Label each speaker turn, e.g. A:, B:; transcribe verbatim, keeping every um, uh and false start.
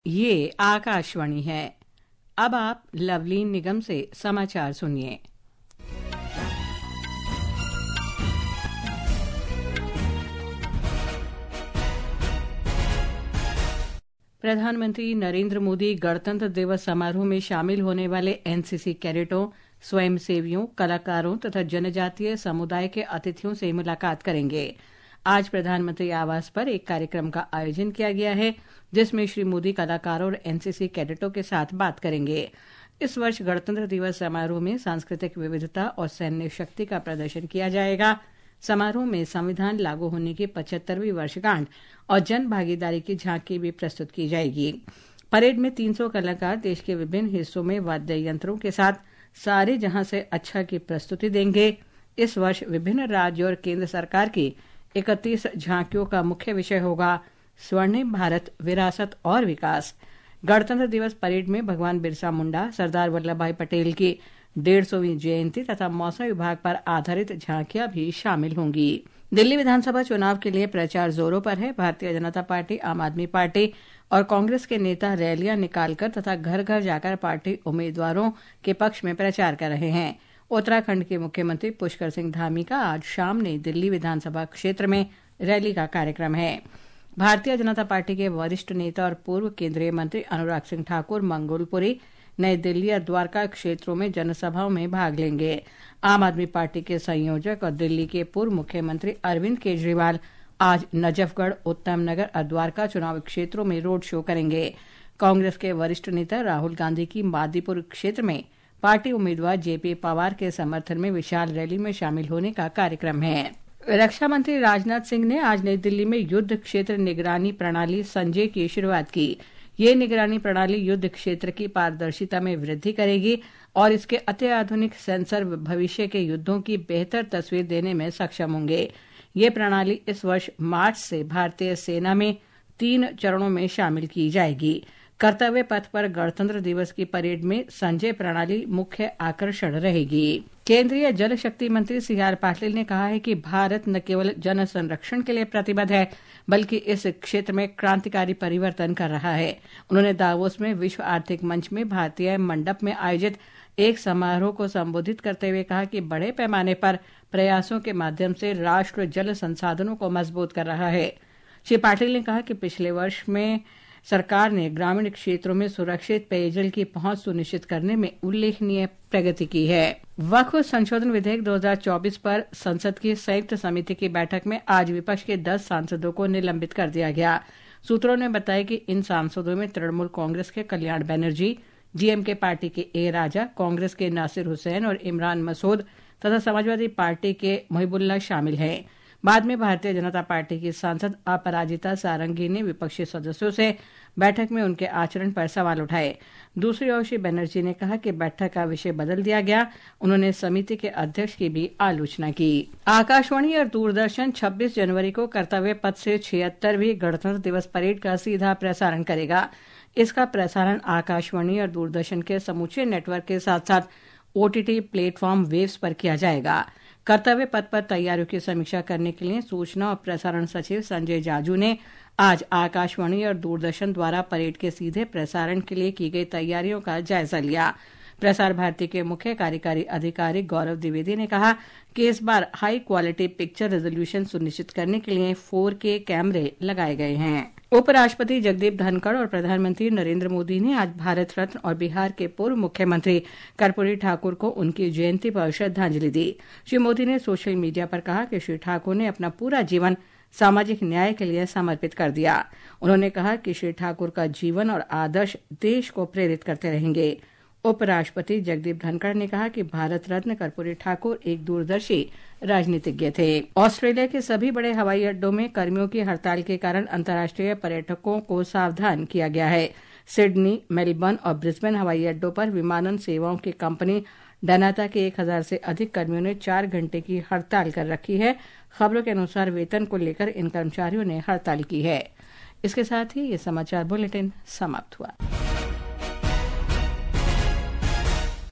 A: ये आकाशवाणी है। अब आप लवलीन निगम से समाचार सुनिए। प्रधानमंत्री नरेंद्र मोदी गणतंत्र दिवस समारोह में शामिल होने वाले एनसीसी कैडेटों, स्वयंसेवियों, कलाकारों तथा जनजातीय समुदाय के अतिथियों से मुलाकात करेंगे। आज प्रधानमंत्री आवास पर एक कार्यक्रम का आयोजन किया गया है, जिसमें श्री मोदी कलाकारों और एनसीसी कैडेटों के साथ बात करेंगे। इस वर्ष गणतंत्र दिवस समारोह में सांस्कृतिक विविधता और सैन्य शक्ति का प्रदर्शन किया जाएगा। समारोह में संविधान लागू होने की पचहत्तरवीं वर्षगांठ और जन भागीदारी की झांकी भी प्रस्तुत की जाएगी। परेड में तीन सौ कलाकार देश के विभिन्न हिस्सों में वाद्य यंत्रों के साथ सारे जहां से अच्छा की प्रस्तुति देंगे। इस वर्ष विभिन्न राज्य और केंद्र सरकार की इकतीस झांकियों का मुख्य विषय होगा स्वर्णिम भारत, विरासत और विकास। गणतंत्र दिवस परेड में भगवान बिरसा मुंडा, सरदार वल्लभ भाई पटेल की डेढ़ सौवीं जयंती तथा मौसम विभाग पर आधारित झांकियां भी शामिल होंगी। दिल्ली विधानसभा चुनाव के लिए प्रचार जोरों पर है। भारतीय जनता पार्टी, आम आदमी पार्टी और कांग्रेस के नेता रैलियां निकालकर तथा घर घर जाकर पार्टी उम्मीदवारों के पक्ष में प्रचार कर रहे हैं। उत्तराखंड के मुख्यमंत्री पुष्कर सिंह धामी का आज शाम नई दिल्ली विधानसभा क्षेत्र में रैली का कार्यक्रम है। भारतीय जनता पार्टी के वरिष्ठ नेता और पूर्व केंद्रीय मंत्री अनुराग सिंह ठाकुर मंगोलपुरी, नई दिल्ली और द्वारका क्षेत्रों में जनसभाओं में भाग लेंगे। आम आदमी पार्टी के संयोजक और दिल्ली के पूर्व मुख्यमंत्री अरविंद केजरीवाल आज नजफगढ़, उत्तम नगर और द्वारका चुनाव क्षेत्रों में रोड शो करेंगे। कांग्रेस के वरिष्ठ नेता राहुल गांधी की मादीपुर क्षेत्र में पार्टी उम्मीदवार जेपी पवार के समर्थन में विशाल रैली में शामिल होने का कार्यक्रम है। रक्षा मंत्री राजनाथ सिंह ने आज नई दिल्ली में युद्ध क्षेत्र निगरानी प्रणाली संजय की शुरुआत की। ये निगरानी प्रणाली युद्ध क्षेत्र की पारदर्शिता में वृद्धि करेगी और इसके अत्याधुनिक सेंसर भविष्य के युद्धों की बेहतर तस्वीर देने में सक्षम होंगे। ये प्रणाली इस वर्ष मार्च से भारतीय सेना में तीन चरणों में शामिल की जाएगी। कर्तव्य पथ पर गणतंत्र दिवस की परेड में संजय प्रणाली मुख्य आकर्षण रहेगी। केंद्रीय जल शक्ति मंत्री सी आर पाटिल ने कहा है कि भारत न केवल जन संरक्षण के लिए प्रतिबद्ध है, बल्कि इस क्षेत्र में क्रांतिकारी परिवर्तन कर रहा है। उन्होंने दावोस में विश्व आर्थिक मंच में भारतीय मंडप में आयोजित एक समारोह को संबोधित करते हुए कहा कि बड़े पैमाने पर प्रयासों के माध्यम से राष्ट्र जल संसाधनों को मजबूत कर रहा है। श्री पाटिल ने कहा कि पिछले वर्ष में सरकार ने ग्रामीण क्षेत्रों में सुरक्षित पेयजल की पहुंच सुनिश्चित करने में उल्लेखनीय प्रगति की है। वक्फ संशोधन विधेयक दो हज़ार चौबीस पर संसद की संयुक्त समिति की बैठक में आज विपक्ष के दस सांसदों को निलंबित कर दिया गया। सूत्रों ने बताया कि इन सांसदों में तृणमूल कांग्रेस के कल्याण बनर्जी, डीएमके पार्टी के ए राजा, कांग्रेस के नासिर हुसैन और इमरान मसूद तथा समाजवादी पार्टी के मुहिबुल्लाह शामिल हैं। बाद में भारतीय जनता पार्टी की सांसद अपराजिता सारंगी ने विपक्षी सदस्यों से बैठक में उनके आचरण पर सवाल उठाए। दूसरी ओर श्री बनर्जी ने कहा कि बैठक का विषय बदल दिया गया। उन्होंने समिति के अध्यक्ष की भी आलोचना की। आकाशवाणी और दूरदर्शन छब्बीस जनवरी को कर्तव्य पथ से छिहत्तरवीं गणतंत्र दिवस परेड का सीधा प्रसारण करेगा। इसका प्रसारण आकाशवाणी और दूरदर्शन के समूचे नेटवर्क के साथ साथ ओटीटी प्लेटफॉर्म वेव्स पर किया जाएगा। कर्तव्य पथ पर तैयारियों की समीक्षा करने के लिए सूचना और प्रसारण सचिव संजय जाजू ने आज आकाशवाणी और दूरदर्शन द्वारा परेड के सीधे प्रसारण के लिए की गई तैयारियों का जायजा लिया। प्रसार भारती के मुख्य कार्यकारी अधिकारी गौरव द्विवेदी ने कहा कि इस बार हाई क्वालिटी पिक्चर रेजोल्यूशन सुनिश्चित करने के लिए फोर के कैमरे लगाए गए हैं। उपराष्ट्रपति जगदीप धनखड़ और प्रधानमंत्री नरेंद्र मोदी ने आज भारत रत्न और बिहार के पूर्व मुख्यमंत्री कर्पूरी ठाकुर को उनकी जयंती पर श्रद्धांजलि दी। श्री मोदी ने सोशल मीडिया पर कहा कि श्री ठाकुर ने अपना पूरा जीवन सामाजिक न्याय के लिए समर्पित कर दिया। उन्होंने कहा कि श्री ठाकुर का जीवन और आदर्श देश को प्रेरित करते रहेंगे। उपराष्ट्रपति जगदीप धनखड़ ने कहा कि भारत रत्न कर्पूरी ठाकुर एक दूरदर्शी राजनीतिज्ञ थे। ऑस्ट्रेलिया के सभी बड़े हवाई अड्डों में कर्मियों की हड़ताल के कारण अंतर्राष्ट्रीय पर्यटकों को सावधान किया गया है। सिडनी, मेलबर्न और ब्रिस्बेन हवाई अड्डों पर विमानन सेवाओं की कंपनी डनाता के एक हजार से अधिक कर्मियों ने चार घंटे की हड़ताल कर रखी है। खबरों के अनुसार वेतन को लेकर इन कर्मचारियों ने हड़ताल की है। इसके साथ ही ये समाचार बुलेटिन समाप्त हुआ।